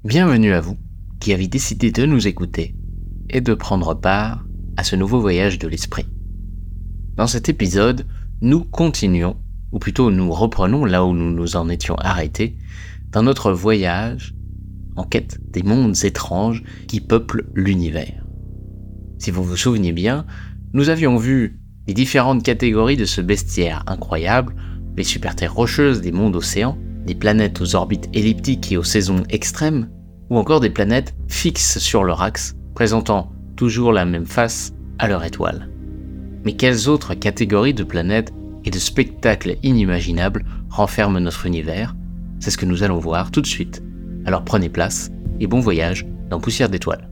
Bienvenue à vous qui avez décidé de nous écouter et de prendre part à ce nouveau voyage de l'esprit. Dans cet épisode, nous continuons, ou plutôt nous reprenons là où nous nous en étions arrêtés, dans notre voyage en quête des mondes étranges qui peuplent l'univers. Si vous vous souvenez bien, nous avions vu les différentes catégories de ce bestiaire incroyable, les super-terres rocheuses des mondes océans, des planètes aux orbites elliptiques et aux saisons extrêmes, ou encore des planètes fixes sur leur axe, présentant toujours la même face à leur étoile. Mais quelles autres catégories de planètes et de spectacles inimaginables renferment notre univers ? C'est ce que nous allons voir tout de suite. Alors prenez place et bon voyage dans Poussière d'étoiles.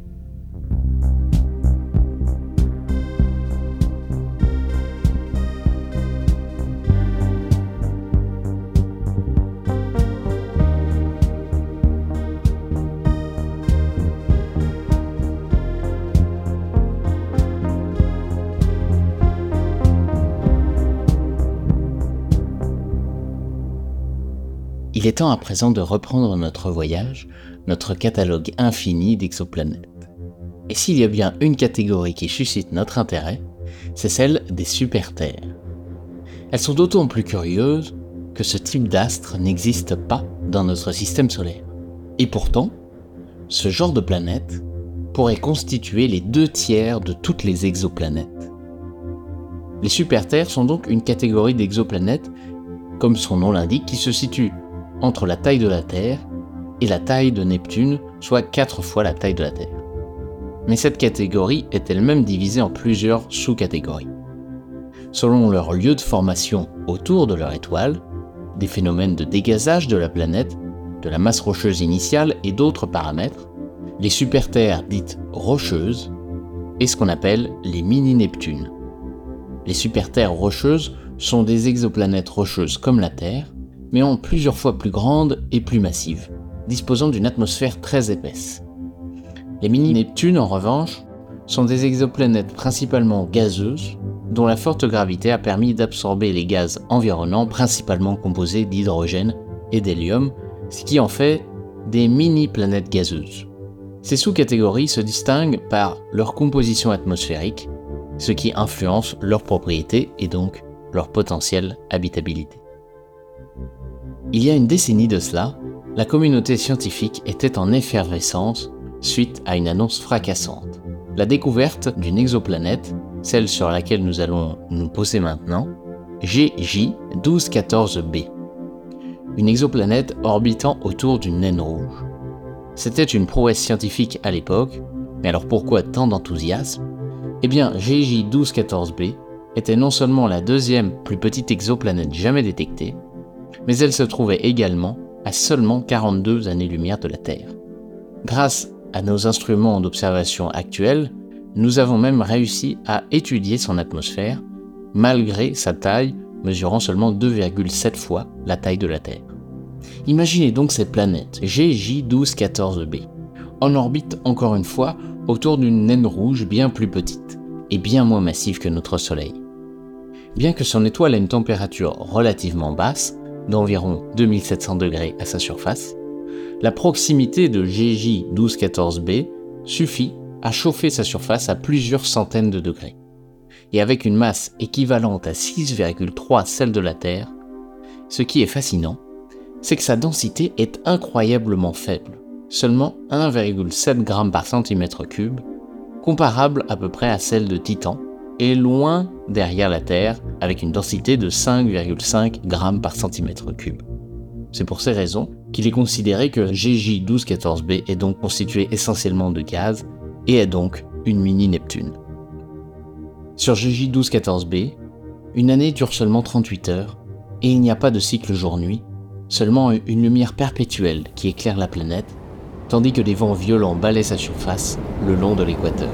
Il est temps à présent de reprendre notre voyage, notre catalogue infini d'exoplanètes. Et s'il y a bien une catégorie qui suscite notre intérêt, c'est celle des super-terres. Elles sont d'autant plus curieuses que ce type d'astre n'existe pas dans notre système solaire. Et pourtant, ce genre de planète pourrait constituer les 2/3 de toutes les exoplanètes. Les super-terres sont donc une catégorie d'exoplanètes, comme son nom l'indique, qui se situe entre la taille de la Terre et la taille de Neptune, soit 4 fois la taille de la Terre. Mais cette catégorie est elle-même divisée en plusieurs sous-catégories. Selon leur lieu de formation autour de leur étoile, des phénomènes de dégazage de la planète, de la masse rocheuse initiale et d'autres paramètres, les super-terres dites rocheuses et ce qu'on appelle les mini-Neptunes. Les super-terres rocheuses sont des exoplanètes rocheuses comme la Terre, mais en plusieurs fois plus grandes et plus massives, disposant d'une atmosphère très épaisse. Les mini-Neptunes, en revanche, sont des exoplanètes principalement gazeuses, dont la forte gravité a permis d'absorber les gaz environnants, principalement composés d'hydrogène et d'hélium, ce qui en fait des mini-planètes gazeuses. Ces sous-catégories se distinguent par leur composition atmosphérique, ce qui influence leurs propriétés et donc leur potentielle habitabilité. Il y a une décennie de cela, la communauté scientifique était en effervescence suite à une annonce fracassante. La découverte d'une exoplanète, celle sur laquelle nous allons nous poser maintenant, GJ 1214b. Une exoplanète orbitant autour d'une naine rouge. C'était une prouesse scientifique à l'époque, mais alors pourquoi tant d'enthousiasme ? Eh bien, GJ 1214b était non seulement la deuxième plus petite exoplanète jamais détectée, mais elle se trouvait également à seulement 42 années-lumière de la Terre. Grâce à nos instruments d'observation actuels, nous avons même réussi à étudier son atmosphère, malgré sa taille mesurant seulement 2,7 fois la taille de la Terre. Imaginez donc cette planète, GJ 1214b, en orbite encore une fois autour d'une naine rouge bien plus petite et bien moins massive que notre Soleil. Bien que son étoile ait une température relativement basse, d'environ 2700 degrés à sa surface, la proximité de GJ 1214b suffit à chauffer sa surface à plusieurs centaines de degrés. Et avec une masse équivalente à 6,3 celle de la Terre, ce qui est fascinant, c'est que sa densité est incroyablement faible, seulement 1,7 g par centimètre cube, comparable à peu près à celle de Titan, et loin derrière la Terre, avec une densité de 5,5 g par centimètre cube. C'est pour ces raisons qu'il est considéré que GJ 1214b est donc constitué essentiellement de gaz et est donc une mini-Neptune. Sur GJ 1214b, une année dure seulement 38 heures et il n'y a pas de cycle jour-nuit, seulement une lumière perpétuelle qui éclaire la planète, tandis que des vents violents balaient sa surface le long de l'équateur.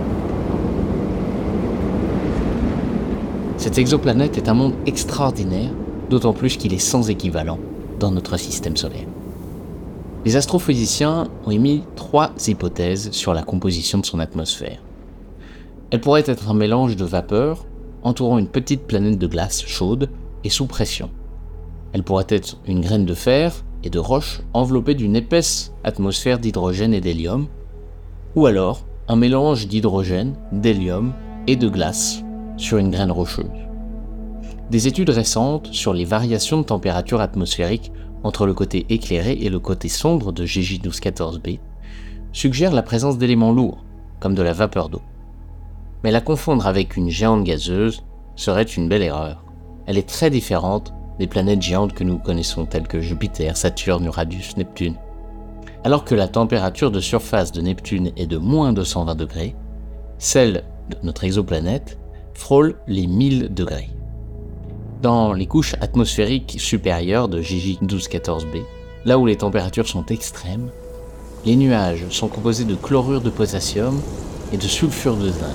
Cette exoplanète est un monde extraordinaire, d'autant plus qu'il est sans équivalent dans notre système solaire. Les astrophysiciens ont émis 3 hypothèses sur la composition de son atmosphère. Elle pourrait être un mélange de vapeur entourant une petite planète de glace chaude et sous pression. Elle pourrait être une graine de fer et de roches enveloppées d'une épaisse atmosphère d'hydrogène et d'hélium, ou alors un mélange d'hydrogène, d'hélium et de glace sur une graine rocheuse. Des études récentes sur les variations de température atmosphérique entre le côté éclairé et le côté sombre de GJ1214b suggèrent la présence d'éléments lourds, comme de la vapeur d'eau. Mais la confondre avec une géante gazeuse serait une belle erreur. Elle est très différente des planètes géantes que nous connaissons telles que Jupiter, Saturne, Uranus, Neptune. Alors que la température de surface de Neptune est de moins 220 degrés, celle de notre exoplanète frôle les 1000 degrés. Dans les couches atmosphériques supérieures de JJ1214b, là où les températures sont extrêmes, les nuages sont composés de chlorure de potassium et de sulfure de zinc.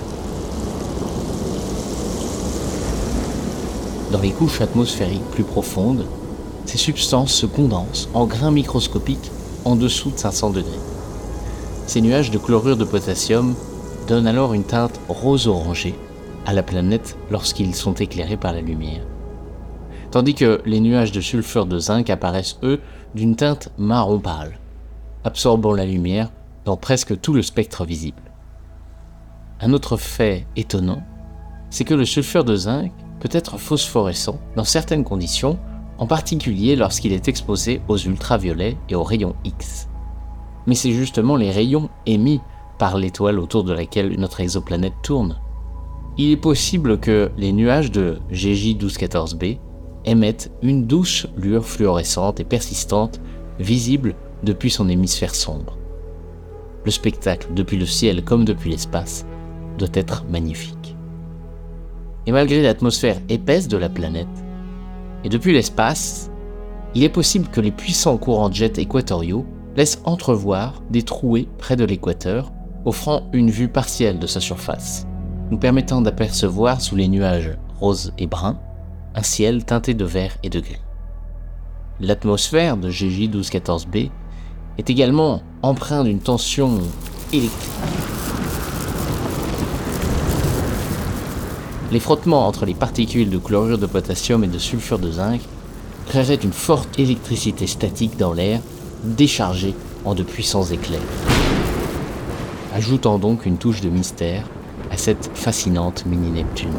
Dans les couches atmosphériques plus profondes, ces substances se condensent en grains microscopiques en dessous de 500 degrés. Ces nuages de chlorure de potassium donnent alors une teinte rose-orangée à la planète lorsqu'ils sont éclairés par la lumière. Tandis que les nuages de sulfure de zinc apparaissent, eux, d'une teinte marron pâle, absorbant la lumière dans presque tout le spectre visible. Un autre fait étonnant, c'est que le sulfure de zinc peut être phosphorescent dans certaines conditions, en particulier lorsqu'il est exposé aux ultraviolets et aux rayons X. Mais c'est justement les rayons émis par l'étoile autour de laquelle notre exoplanète tourne. Il est possible que les nuages de GJ1214b émettent une douce lueur fluorescente et persistante, visible depuis son hémisphère sombre. Le spectacle, depuis le ciel comme depuis l'espace, doit être magnifique. Et malgré l'atmosphère épaisse de la planète, et depuis l'espace, il est possible que les puissants courants de jet équatoriaux laissent entrevoir des trouées près de l'équateur, offrant une vue partielle de sa surface, nous permettant d'apercevoir sous les nuages roses et bruns un ciel teinté de vert et de gris. L'atmosphère de GJ1214b est également empreinte d'une tension électrique. Les frottements entre les particules de chlorure de potassium et de sulfure de zinc créeraient une forte électricité statique dans l'air, déchargée en de puissants éclairs, ajoutant donc une touche de mystère à cette fascinante mini-Neptune.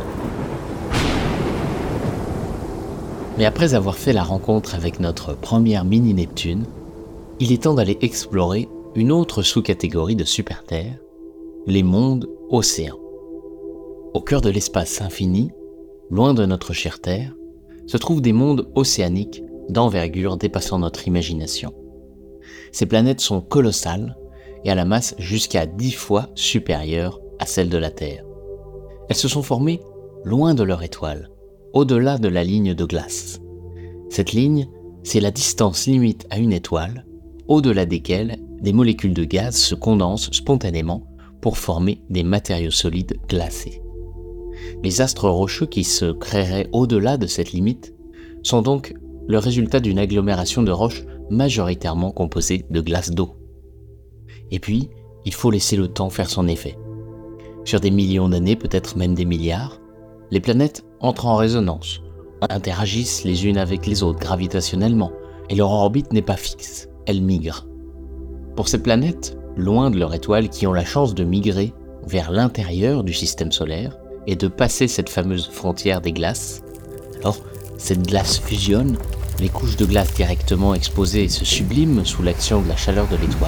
Mais après avoir fait la rencontre avec notre première mini-Neptune, il est temps d'aller explorer une autre sous-catégorie de super-Terre, les mondes océans. Au cœur de l'espace infini, loin de notre chère Terre, se trouvent des mondes océaniques d'envergure dépassant notre imagination. Ces planètes sont colossales et à la masse jusqu'à 10 fois supérieure à celle de la Terre. Elles se sont formées loin de leur étoile, au-delà de la ligne de glace. Cette ligne, c'est la distance limite à une étoile, au-delà desquelles des molécules de gaz se condensent spontanément pour former des matériaux solides glacés. Les astres rocheux qui se créeraient au-delà de cette limite sont donc le résultat d'une agglomération de roches majoritairement composées de glace d'eau. Et puis, il faut laisser le temps faire son effet. Sur des millions d'années, peut-être même des milliards, les planètes entrent en résonance, interagissent les unes avec les autres gravitationnellement, et leur orbite n'est pas fixe, elle migre. Pour ces planètes, loin de leur étoile, qui ont la chance de migrer vers l'intérieur du système solaire et de passer cette fameuse frontière des glaces, alors cette glace fusionne, les couches de glace directement exposées se subliment sous l'action de la chaleur de l'étoile,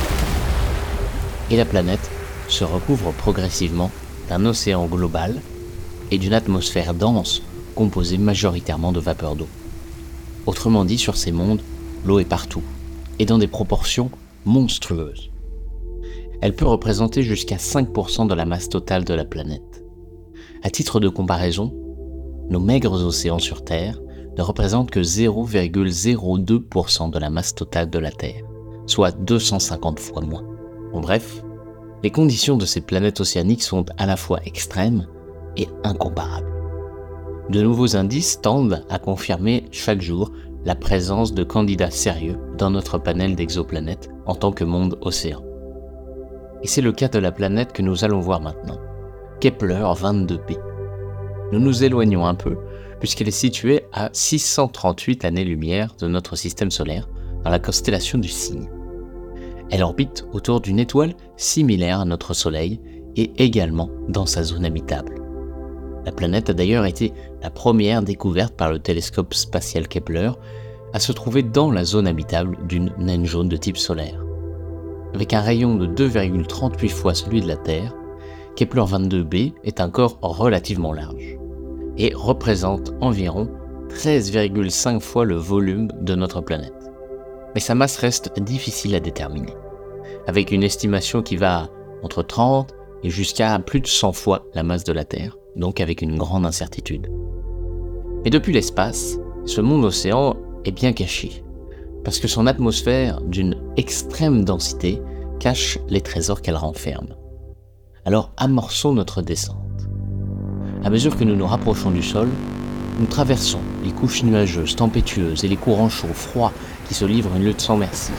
et la planète se recouvre progressivement d'un océan global et d'une atmosphère dense composée majoritairement de vapeur d'eau. Autrement dit, sur ces mondes, l'eau est partout, et dans des proportions monstrueuses. Elle peut représenter jusqu'à 5% de la masse totale de la planète. À titre de comparaison, nos maigres océans sur Terre ne représentent que 0,02% de la masse totale de la Terre, soit 250 fois moins. En bref, les conditions de ces planètes océaniques sont à la fois extrêmes et incomparables. De nouveaux indices tendent à confirmer chaque jour la présence de candidats sérieux dans notre panel d'exoplanètes en tant que monde océan. Et c'est le cas de la planète que nous allons voir maintenant, Kepler 22b. Nous nous éloignons un peu puisqu'elle est située à 638 années-lumière de notre système solaire, dans la constellation du Cygne. Elle orbite autour d'une étoile similaire à notre Soleil et également dans sa zone habitable. La planète a d'ailleurs été la première découverte par le télescope spatial Kepler à se trouver dans la zone habitable d'une naine jaune de type solaire. Avec un rayon de 2,38 fois celui de la Terre, Kepler 22b est un corps relativement large et représente environ 13,5 fois le volume de notre planète. Mais sa masse reste difficile à déterminer, avec une estimation qui va entre 30 et jusqu'à plus de 100 fois la masse de la Terre, donc avec une grande incertitude. Mais depuis l'espace, ce monde océan est bien caché, parce que son atmosphère d'une extrême densité cache les trésors qu'elle renferme. Alors amorçons notre descente. À mesure que nous nous rapprochons du sol, nous traversons les couches nuageuses, tempétueuses et les courants chauds, froids qui se livrent une lutte sans merci.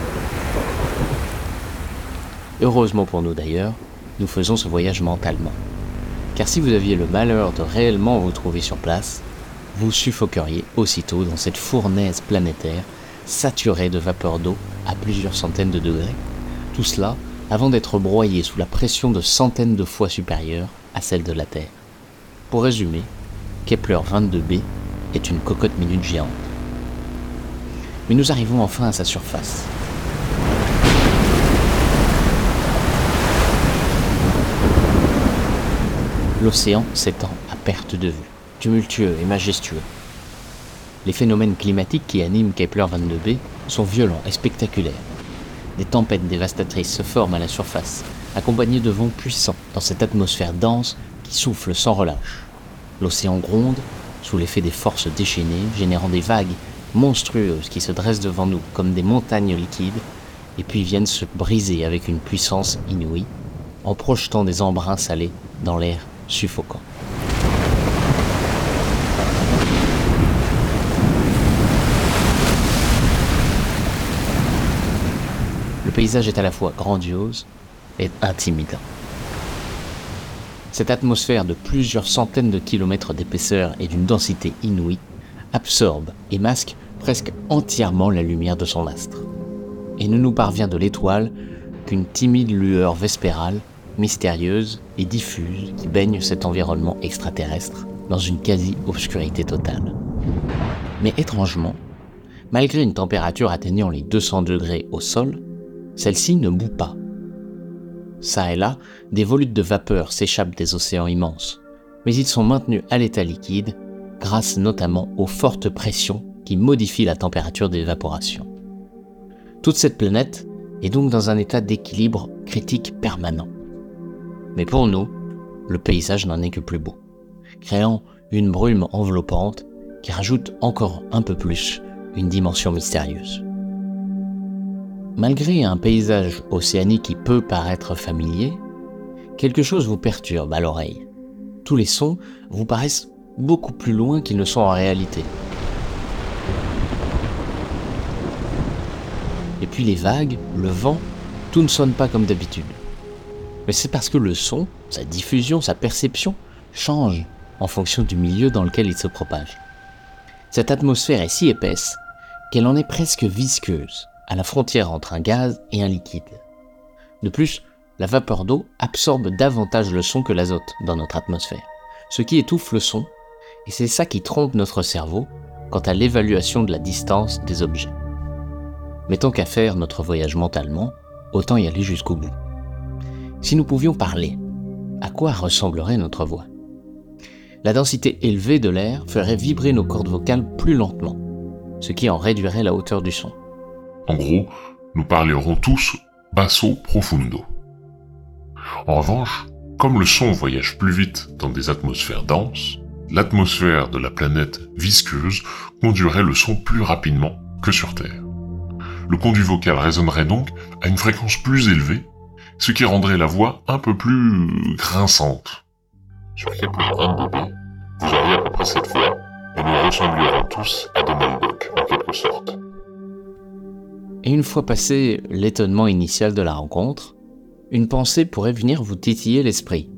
Heureusement pour nous d'ailleurs, nous faisons ce voyage mentalement. Car si vous aviez le malheur de réellement vous trouver sur place, vous suffoqueriez aussitôt dans cette fournaise planétaire saturée de vapeur d'eau à plusieurs centaines de degrés. Tout cela avant d'être broyé sous la pression de centaines de fois supérieure à celle de la Terre. Pour résumer, Kepler 22b est une cocotte minute géante. Mais nous arrivons enfin à sa surface. L'océan s'étend à perte de vue, tumultueux et majestueux. Les phénomènes climatiques qui animent Kepler 22b sont violents et spectaculaires. Des tempêtes dévastatrices se forment à la surface, accompagnées de vents puissants dans cette atmosphère dense qui souffle sans relâche. L'océan gronde sous l'effet des forces déchaînées, générant des vagues monstrueuses qui se dressent devant nous comme des montagnes liquides et puis viennent se briser avec une puissance inouïe en projetant des embruns salés dans l'air suffocant. Le paysage est à la fois grandiose et intimidant. Cette atmosphère de plusieurs centaines de kilomètres d'épaisseur et d'une densité inouïe absorbe et masque presque entièrement la lumière de son astre. Et ne nous parvient de l'étoile qu'une timide lueur vespérale, mystérieuse et diffuse qui baigne cet environnement extraterrestre dans une quasi-obscurité totale. Mais étrangement, malgré une température atteignant les 200 degrés au sol, celle-ci ne bout pas. Ça et là, des volutes de vapeur s'échappent des océans immenses, mais ils sont maintenus à l'état liquide grâce notamment aux fortes pressions qui modifient la température d'évaporation. Toute cette planète est donc dans un état d'équilibre critique permanent. Mais pour nous, le paysage n'en est que plus beau, créant une brume enveloppante qui rajoute encore un peu plus une dimension mystérieuse. Malgré un paysage océanique qui peut paraître familier, quelque chose vous perturbe à l'oreille. Tous les sons vous paraissent beaucoup plus loin qu'ils ne sont en réalité. Et puis les vagues, le vent, tout ne sonne pas comme d'habitude. Mais c'est parce que le son, sa diffusion, sa perception change en fonction du milieu dans lequel il se propage. Cette atmosphère est si épaisse qu'elle en est presque visqueuse, à la frontière entre un gaz et un liquide. De plus, la vapeur d'eau absorbe davantage le son que l'azote dans notre atmosphère, ce qui étouffe le son, et c'est ça qui trompe notre cerveau quant à l'évaluation de la distance des objets. Mais tant qu'à faire notre voyage mentalement, autant y aller jusqu'au bout. Si nous pouvions parler, à quoi ressemblerait notre voix ? La densité élevée de l'air ferait vibrer nos cordes vocales plus lentement, ce qui en réduirait la hauteur du son. En gros, nous parlerons tous basso profundo. En revanche, comme le son voyage plus vite dans des atmosphères denses, l'atmosphère de la planète visqueuse conduirait le son plus rapidement que sur Terre. Le conduit vocal résonnerait donc à une fréquence plus élevée, ce qui rendrait la voix un peu plus grinçante. Sur Kepler 22b, vous auriez à peu près cette voix, et nous ressemblerions tous à Donald Duck, en quelque sorte. Et une fois passé l'étonnement initial de la rencontre, une pensée pourrait venir vous titiller l'esprit.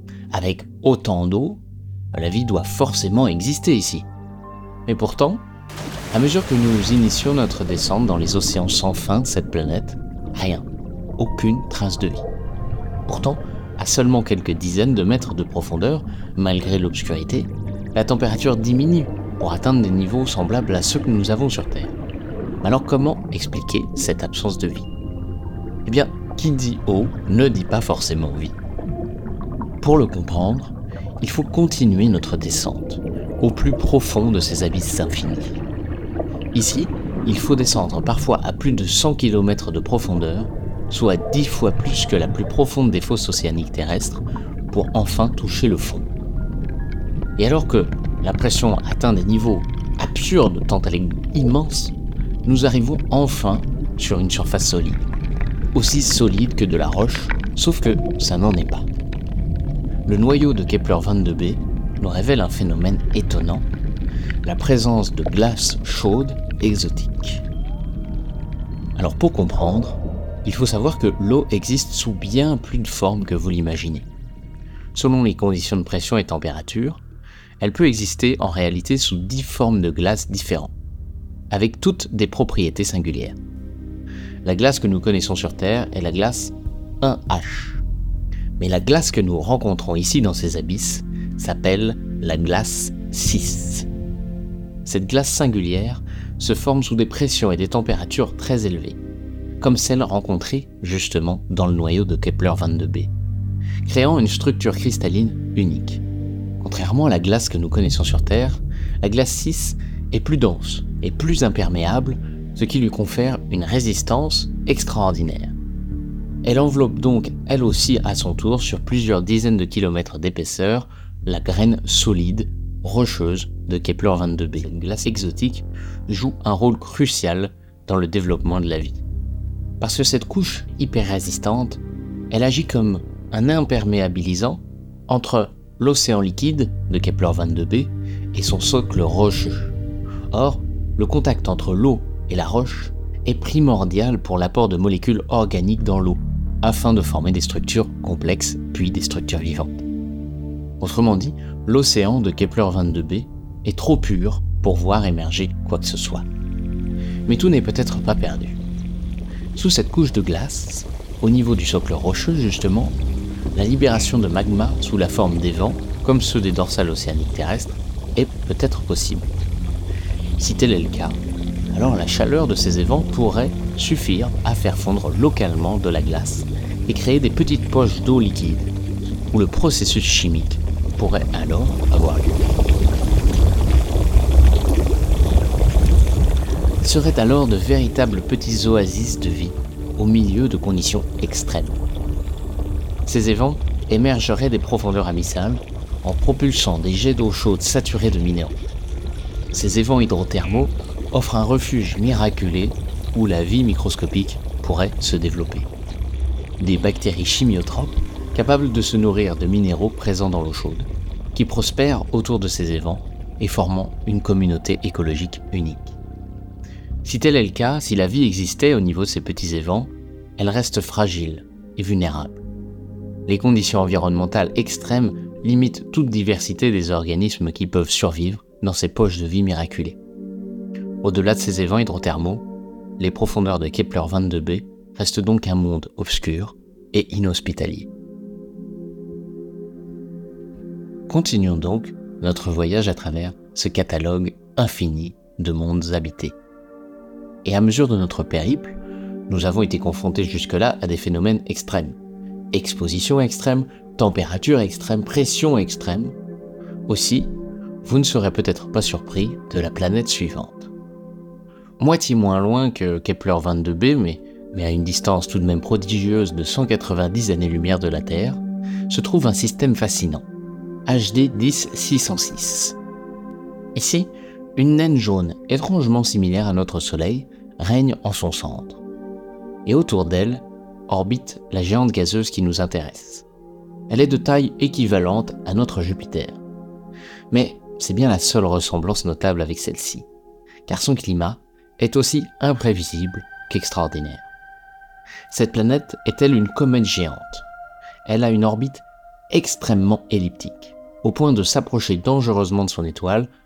Avec autant d'eau, la vie doit forcément exister ici. Et pourtant, À mesure que nous initions notre descente dans les océans sans fin de cette planète, rien, aucune trace de vie. Pourtant, à seulement quelques dizaines de mètres de profondeur, malgré l'obscurité, la température diminue pour atteindre des niveaux semblables à ceux que nous avons sur Terre. Alors comment expliquer cette absence de vie ? Eh bien, qui dit eau ne dit pas forcément vie. Pour le comprendre, il faut continuer notre descente, au plus profond de ces abysses infinis. Ici, il faut descendre parfois à plus de 100 km de profondeur, soit 10 fois plus que la plus profonde des fosses océaniques terrestres, pour enfin toucher le fond. Et alors que la pression atteint des niveaux absurdes tant elle est immense, nous arrivons enfin sur une surface solide, aussi solide que de la roche, sauf que ça n'en est pas. Le noyau de Kepler-22b nous révèle un phénomène étonnant, la présence de glace chaude exotique. Alors pour comprendre, il faut savoir que l'eau existe sous bien plus de formes que vous l'imaginez. Selon les conditions de pression et température, elle peut exister en réalité sous 10 formes de glace différentes, avec toutes des propriétés singulières. La glace que nous connaissons sur Terre est la glace 1H. Mais la glace que nous rencontrons ici dans ces abysses s'appelle la glace 6. Cette glace singulière se forme sous des pressions et des températures très élevées, comme celles rencontrées justement dans le noyau de Kepler-22b, créant une structure cristalline unique. Contrairement à la glace que nous connaissons sur Terre, la glace 6 est plus dense et plus imperméable, ce qui lui confère une résistance extraordinaire. Elle enveloppe donc elle aussi à son tour sur plusieurs dizaines de kilomètres d'épaisseur la graine solide, rocheuse de Kepler-22b. Cette glace exotique joue un rôle crucial dans le développement de la vie. Parce que cette couche hyper résistante, elle agit comme un imperméabilisant entre l'océan liquide de Kepler-22b et son socle rocheux. Or, le contact entre l'eau et la roche est primordial pour l'apport de molécules organiques dans l'eau, afin de former des structures complexes puis des structures vivantes. Autrement dit, l'océan de Kepler-22b est trop pur pour voir émerger quoi que ce soit. Mais tout n'est peut-être pas perdu. Sous cette couche de glace, au niveau du socle rocheux justement, la libération de magma sous la forme d'évents, comme ceux des dorsales océaniques terrestres, est peut-être possible. Si tel est le cas, alors la chaleur de ces évents pourrait suffire à faire fondre localement de la glace et créer des petites poches d'eau liquide, où le processus chimique pourrait alors avoir lieu. Ce seraient alors de véritables petits oasis de vie au milieu de conditions extrêmes. Ces évents émergeraient des profondeurs abyssales en propulsant des jets d'eau chaude saturés de minéraux. Ces évents hydrothermaux offrent un refuge miraculé où la vie microscopique pourrait se développer. Des bactéries chimiotropes capables de se nourrir de minéraux présents dans l'eau chaude, qui prospèrent autour de ces évents et formant une communauté écologique unique. Si tel est le cas, si la vie existait au niveau de ces petits évents, elle reste fragile et vulnérable. Les conditions environnementales extrêmes limitent toute diversité des organismes qui peuvent survivre dans ces poches de vie miraculées. Au-delà de ces évents hydrothermaux, les profondeurs de Kepler-22b restent donc un monde obscur et inhospitalier. Continuons donc notre voyage à travers ce catalogue infini de mondes habités. Et à mesure de notre périple, nous avons été confrontés jusque-là à des phénomènes extrêmes. Exposition extrême, température extrême, pression extrême. Aussi, vous ne serez peut-être pas surpris de la planète suivante. Moitié moins loin que Kepler-22b, mais à une distance tout de même prodigieuse de 190 années-lumière de la Terre, se trouve un système fascinant, HD 10606. Ici, une naine jaune étrangement similaire à notre Soleil règne en son centre. Et autour d'elle orbite la géante gazeuse qui nous intéresse. Elle est de taille équivalente à notre Jupiter. Mais c'est bien la seule ressemblance notable avec celle-ci, car son climat est aussi imprévisible qu'extraordinaire. Cette planète est-elle une comète géante ? Elle a une orbite extrêmement elliptique, au point de s'approcher dangereusement de son étoile,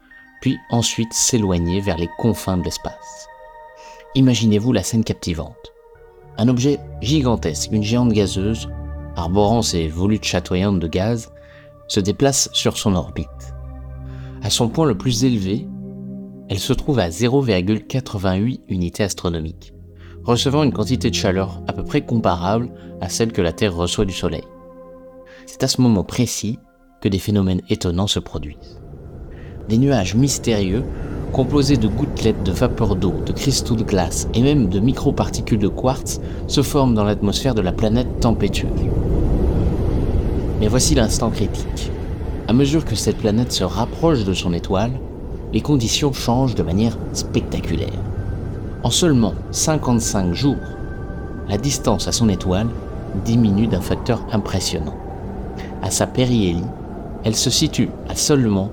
puis ensuite s'éloigner vers les confins de l'espace. Imaginez-vous la scène captivante. Un objet gigantesque, une géante gazeuse, arborant ses volutes chatoyantes de gaz, se déplace sur son orbite. À son point le plus élevé, elle se trouve à 0,88 unités astronomiques, recevant une quantité de chaleur à peu près comparable à celle que la Terre reçoit du Soleil. C'est à ce moment précis que des phénomènes étonnants se produisent. Des nuages mystérieux, composés de gouttelettes de vapeur d'eau, de cristaux de glace et même de microparticules de quartz, se forment dans l'atmosphère de la planète tempétueuse. Mais voici l'instant critique. À mesure que cette planète se rapproche de son étoile, les conditions changent de manière spectaculaire. En seulement 55 jours, la distance à son étoile diminue d'un facteur impressionnant. À sa périhélie, elle se situe à seulement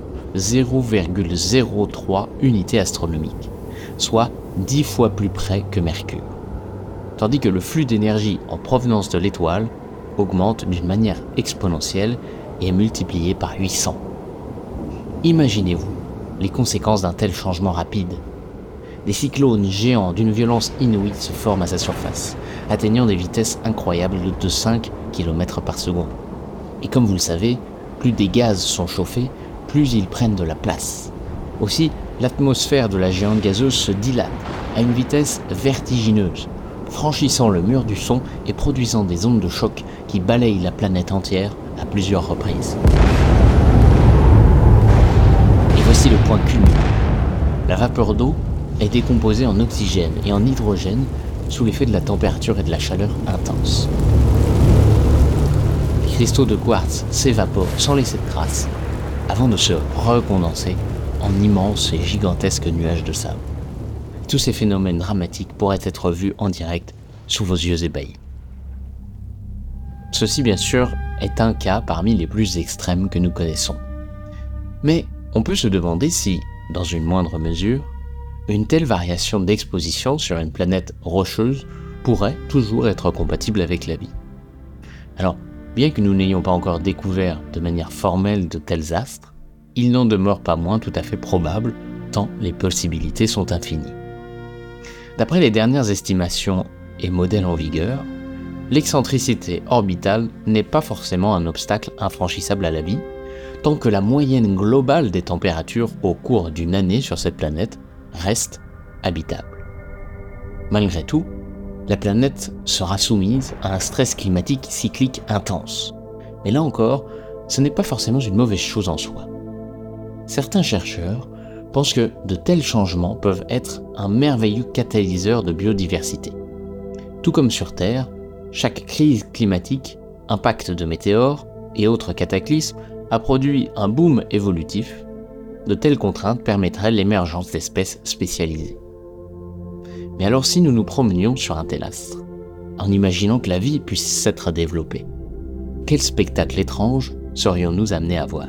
0,03 unités astronomiques, soit 10 fois plus près que Mercure, tandis que le flux d'énergie en provenance de l'étoile augmente d'une manière exponentielle et est multiplié par 800. Imaginez-vous les conséquences d'un tel changement rapide. Des cyclones géants d'une violence inouïe se forment à sa surface, atteignant des vitesses incroyables de 5 km par seconde. Et comme vous le savez, plus des gaz sont chauffés, plus ils prennent de la place. Aussi, l'atmosphère de la géante gazeuse se dilate à une vitesse vertigineuse, franchissant le mur du son et produisant des ondes de choc qui balayent la planète entière à plusieurs reprises. Et voici le point culminant. La vapeur d'eau est décomposée en oxygène et en hydrogène sous l'effet de la température et de la chaleur intense. Les cristaux de quartz s'évaporent sans laisser de traces, avant de se recondenser en immenses et gigantesques nuages de sable. Tous ces phénomènes dramatiques pourraient être vus en direct sous vos yeux ébahis. Ceci, bien sûr, est un cas parmi les plus extrêmes que nous connaissons. Mais on peut se demander si, dans une moindre mesure, une telle variation d'exposition sur une planète rocheuse pourrait toujours être compatible avec la vie. Alors, bien que nous n'ayons pas encore découvert de manière formelle de tels astres, il n'en demeure pas moins tout à fait probable, tant les possibilités sont infinies. D'après les dernières estimations et modèles en vigueur, l'excentricité orbitale n'est pas forcément un obstacle infranchissable à la vie, tant que la moyenne globale des températures au cours d'une année sur cette planète reste habitable. Malgré tout, la planète sera soumise à un stress climatique cyclique intense. Mais là encore, ce n'est pas forcément une mauvaise chose en soi. Certains chercheurs pensent que de tels changements peuvent être un merveilleux catalyseur de biodiversité. Tout comme sur Terre, chaque crise climatique, impact de météores et autres cataclysmes a produit un boom évolutif. De telles contraintes permettraient l'émergence d'espèces spécialisées. Mais alors si nous nous promenions sur un tel astre, en imaginant que la vie puisse s'être développée, quel spectacle étrange serions-nous amenés à voir ?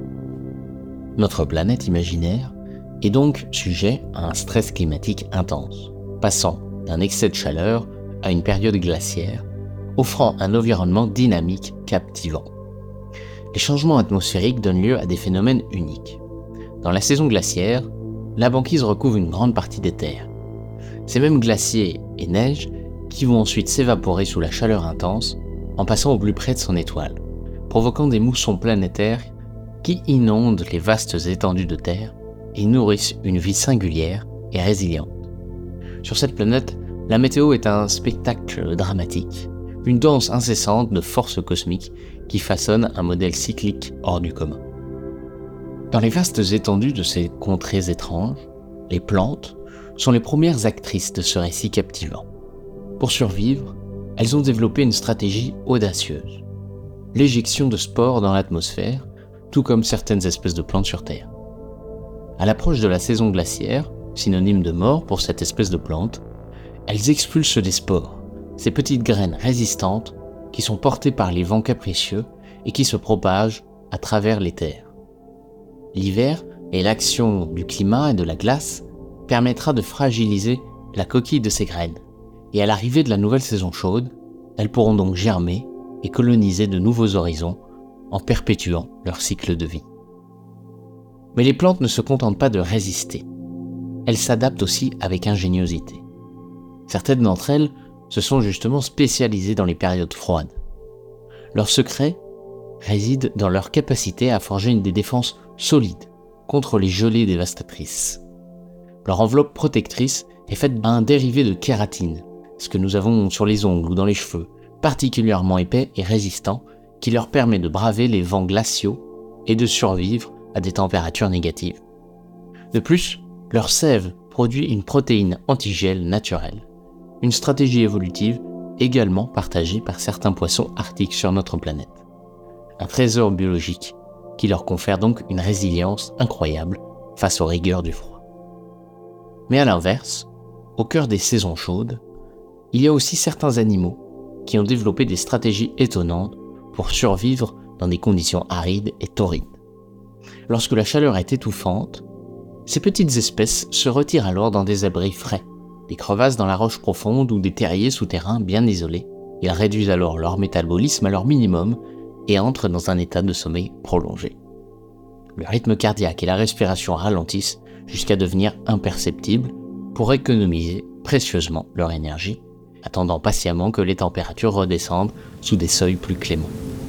Notre planète imaginaire est donc sujet à un stress climatique intense, passant d'un excès de chaleur à une période glaciaire, offrant un environnement dynamique captivant. Les changements atmosphériques donnent lieu à des phénomènes uniques. Dans la saison glaciaire, la banquise recouvre une grande partie des terres. Ces mêmes glaciers et neiges qui vont ensuite s'évaporer sous la chaleur intense en passant au plus près de son étoile, provoquant des moussons planétaires qui inondent les vastes étendues de terre et nourrissent une vie singulière et résiliente. Sur cette planète, la météo est un spectacle dramatique, une danse incessante de forces cosmiques qui façonnent un modèle cyclique hors du commun. Dans les vastes étendues de ces contrées étranges, les plantes sont les premières actrices de ce récit captivant. Pour survivre, elles ont développé une stratégie audacieuse, l'éjection de spores dans l'atmosphère, tout comme certaines espèces de plantes sur Terre. À l'approche de la saison glaciaire, synonyme de mort pour cette espèce de plante, elles expulsent des spores, ces petites graines résistantes qui sont portées par les vents capricieux et qui se propagent à travers les terres. L'hiver et l'action du climat et de la glace permettra de fragiliser la coquille de ces graines, et à l'arrivée de la nouvelle saison chaude, elles pourront donc germer et coloniser de nouveaux horizons en perpétuant leur cycle de vie. Mais les plantes ne se contentent pas de résister. Elles s'adaptent aussi avec ingéniosité. Certaines d'entre elles se sont justement spécialisées dans les périodes froides. Leur secret réside dans leur capacité à forger des défenses solides contre les gelées dévastatrices. Leur enveloppe protectrice est faite d'un dérivé de kératine, ce que nous avons sur les ongles ou dans les cheveux, particulièrement épais et résistant, qui leur permet de braver les vents glaciaux et de survivre à des températures négatives. De plus, leur sève produit une protéine antigel naturelle, une stratégie évolutive également partagée par certains poissons arctiques sur notre planète. Un trésor biologique qui leur confère donc une résilience incroyable face aux rigueurs du froid. Mais à l'inverse, au cœur des saisons chaudes, il y a aussi certains animaux qui ont développé des stratégies étonnantes pour survivre dans des conditions arides et torrides. Lorsque la chaleur est étouffante, ces petites espèces se retirent alors dans des abris frais, des crevasses dans la roche profonde ou des terriers souterrains bien isolés. Ils réduisent alors leur métabolisme à leur minimum et entrent dans un état de sommeil prolongé. Le rythme cardiaque et la respiration ralentissent jusqu'à devenir imperceptibles pour économiser précieusement leur énergie, attendant patiemment que les températures redescendent sous des seuils plus cléments.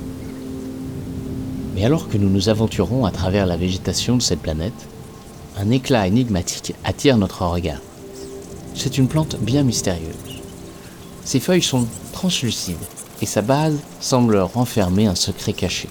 Mais alors que nous nous aventurons à travers la végétation de cette planète, un éclat énigmatique attire notre regard. C'est une plante bien mystérieuse. Ses feuilles sont translucides et sa base semble renfermer un secret caché.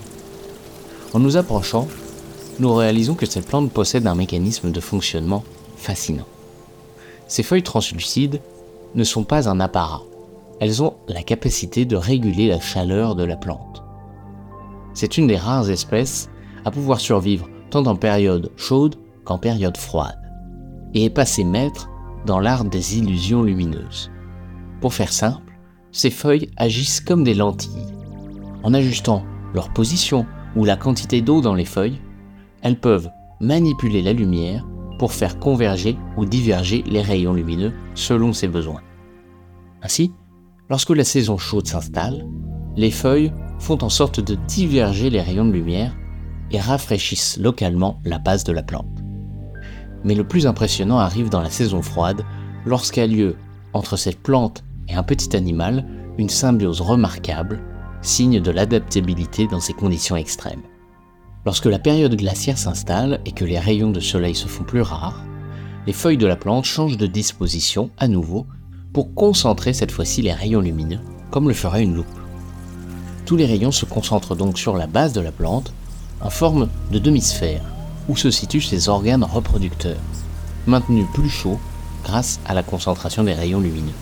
En nous approchant, nous réalisons que cette plante possède un mécanisme de fonctionnement fascinant. Ces feuilles translucides ne sont pas un apparat. Elles ont la capacité de réguler la chaleur de la plante. C'est une des rares espèces à pouvoir survivre tant en période chaude qu'en période froide, et est passée maître dans l'art des illusions lumineuses. Pour faire simple, ces feuilles agissent comme des lentilles. En ajustant leur position ou la quantité d'eau dans les feuilles, elles peuvent manipuler la lumière pour faire converger ou diverger les rayons lumineux selon ses besoins. Ainsi, lorsque la saison chaude s'installe, les feuilles font en sorte de diverger les rayons de lumière et rafraîchissent localement la base de la plante. Mais le plus impressionnant arrive dans la saison froide, lorsqu'a lieu, entre cette plante et un petit animal, une symbiose remarquable, signe de l'adaptabilité dans ces conditions extrêmes. Lorsque la période glaciaire s'installe et que les rayons de soleil se font plus rares, les feuilles de la plante changent de disposition à nouveau pour concentrer cette fois-ci les rayons lumineux, comme le ferait une loupe. Tous les rayons se concentrent donc sur la base de la plante, en forme de demi-sphère, où se situent ses organes reproducteurs, maintenus plus chauds grâce à la concentration des rayons lumineux.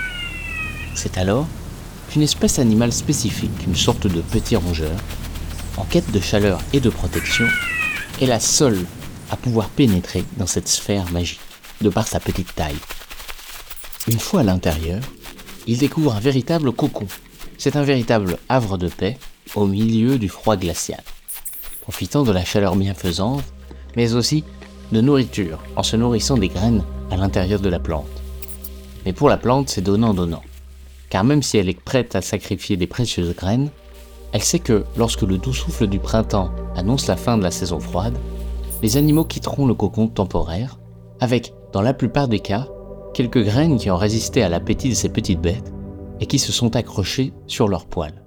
C'est alors qu'une espèce animale spécifique, une sorte de petit rongeur, en quête de chaleur et de protection, est la seule à pouvoir pénétrer dans cette sphère magique, de par sa petite taille. Une fois à l'intérieur, il découvre un véritable cocon. C'est un véritable havre de paix au milieu du froid glacial, profitant de la chaleur bienfaisante, mais aussi de nourriture, en se nourrissant des graines à l'intérieur de la plante. Mais pour la plante, c'est donnant-donnant, car même si elle est prête à sacrifier des précieuses graines, elle sait que lorsque le doux souffle du printemps annonce la fin de la saison froide, les animaux quitteront le cocon temporaire, avec, dans la plupart des cas, quelques graines qui ont résisté à l'appétit de ces petites bêtes et qui se sont accrochées sur leurs poils.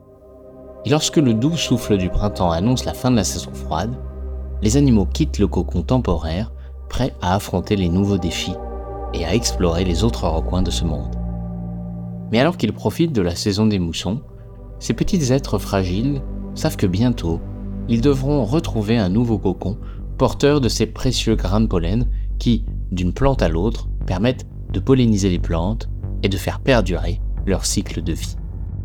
Et lorsque le doux souffle du printemps annonce la fin de la saison froide, les animaux quittent le cocon temporaire, prêts à affronter les nouveaux défis et à explorer les autres recoins de ce monde. Mais alors qu'ils profitent de la saison des moussons, ces petits êtres fragiles savent que bientôt, ils devront retrouver un nouveau cocon porteur de ces précieux grains de pollen qui, d'une plante à l'autre, permettent de polliniser les plantes et de faire perdurer leur cycle de vie.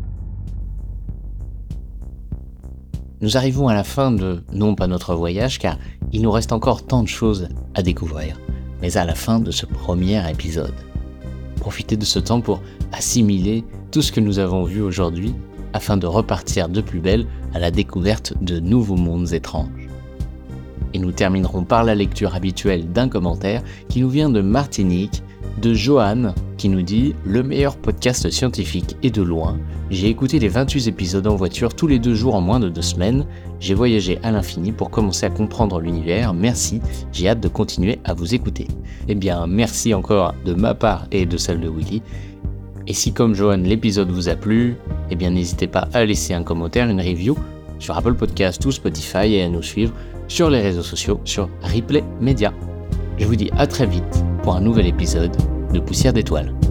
Nous arrivons à la fin de, non pas notre voyage, car il nous reste encore tant de choses à découvrir, mais à la fin de ce premier épisode. Profitez de ce temps pour assimiler tout ce que nous avons vu aujourd'hui, afin de repartir de plus belle à la découverte de nouveaux mondes étranges. Et nous terminerons par la lecture habituelle d'un commentaire qui nous vient de Martinique, de Johan, qui nous dit « Le meilleur podcast scientifique est de loin. J'ai écouté les 28 épisodes en voiture tous les 2 jours en moins de 2 semaines. J'ai voyagé à l'infini pour commencer à comprendre l'univers. Merci, j'ai hâte de continuer à vous écouter. » Eh bien, merci encore de ma part et de celle de Willy. Et si comme Johan l'épisode vous a plu, eh bien n'hésitez pas à laisser un commentaire, une review sur Apple Podcast ou Spotify et à nous suivre sur les réseaux sociaux sur Replay Media. Je vous dis à très vite pour un nouvel épisode de Poussière d'étoiles.